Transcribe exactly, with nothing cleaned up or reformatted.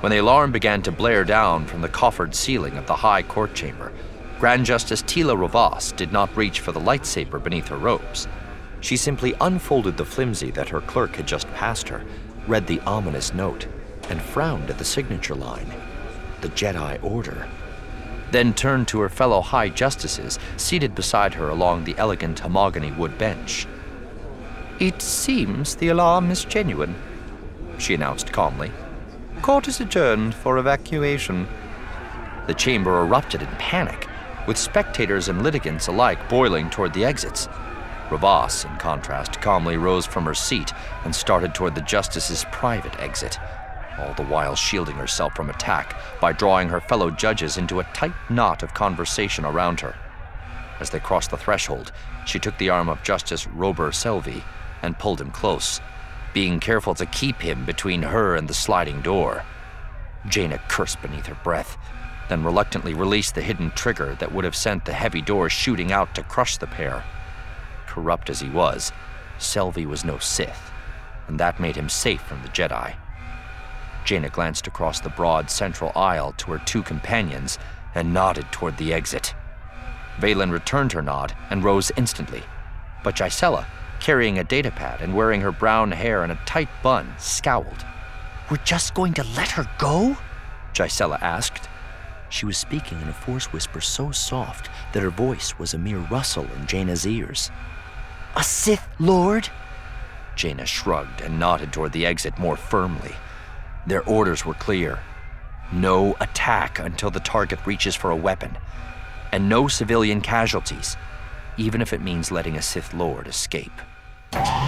When the alarm began to blare down from the coffered ceiling of the High Court chamber, Grand Justice Tila Rovas did not reach for the lightsaber beneath her robes. She simply unfolded the flimsy that her clerk had just passed her, read the ominous note, and frowned at the signature line, the Jedi Order. Then turned to her fellow High Justices seated beside her along the elegant mahogany wood bench. "It seems the alarm is genuine," she announced calmly. "Court is adjourned for evacuation." The chamber erupted in panic, with spectators and litigants alike boiling toward the exits. Rovas, in contrast, calmly rose from her seat and started toward the justice's private exit, all the while shielding herself from attack by drawing her fellow judges into a tight knot of conversation around her. As they crossed the threshold, she took the arm of Justice Robert Selvi and pulled him close, being careful to keep him between her and the sliding door. Jaina cursed beneath her breath, then reluctantly released the hidden trigger that would have sent the heavy door shooting out to crush the pair. Corrupt as he was, Selvi was no Sith, and that made him safe from the Jedi. Jaina glanced across the broad central aisle to her two companions and nodded toward the exit. Vaylin returned her nod and rose instantly, but Gisela, carrying a datapad and wearing her brown hair in a tight bun, scowled. "We're just going to let her go?" Gisela asked. She was speaking in a force whisper so soft that her voice was a mere rustle in Jaina's ears. "A Sith Lord?" Jaina shrugged and nodded toward the exit more firmly. Their orders were clear. No attack until the target reaches for a weapon, and no civilian casualties, even if it means letting a Sith Lord escape.